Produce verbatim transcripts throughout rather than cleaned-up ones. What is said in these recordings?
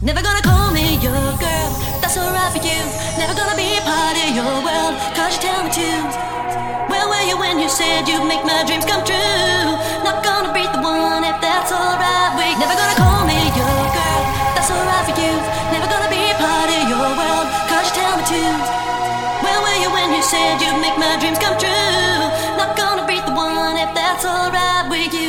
Never gonna call me your girl, that's alright for you. Never gonna be part of your world, cause you tell me to. Where were you when you said you'd make my dreams come true? Not gonna breathe the one if that's alright with you. Never gonna call me your girl, that's alright for you. Never gonna be part of your world, cause you tell me to. Where were you when you said you'd make my dreams come true? Not gonna breathe the one if that's alright with you.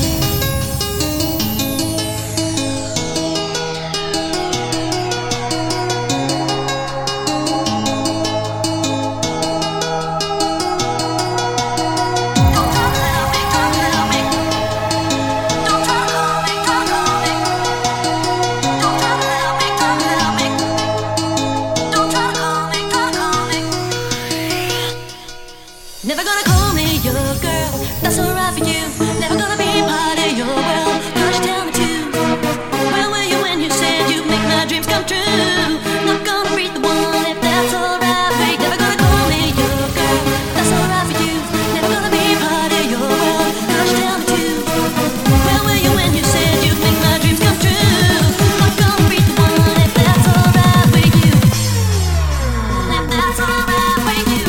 Never gonna call me your girl, that's alright for you. Never gonna be part of your world, cause you tell me to. Where were you when you said you'd make my dreams come true? Not gonna breathe the one if that's alright for you. Never gonna call me your girl, that's alright for you. Never gonna be part of your world, cause you tell me to. Where were you when you said you'd make my dreams come true? Not gonna breathe the one if that's alright with you. If that's alright with you.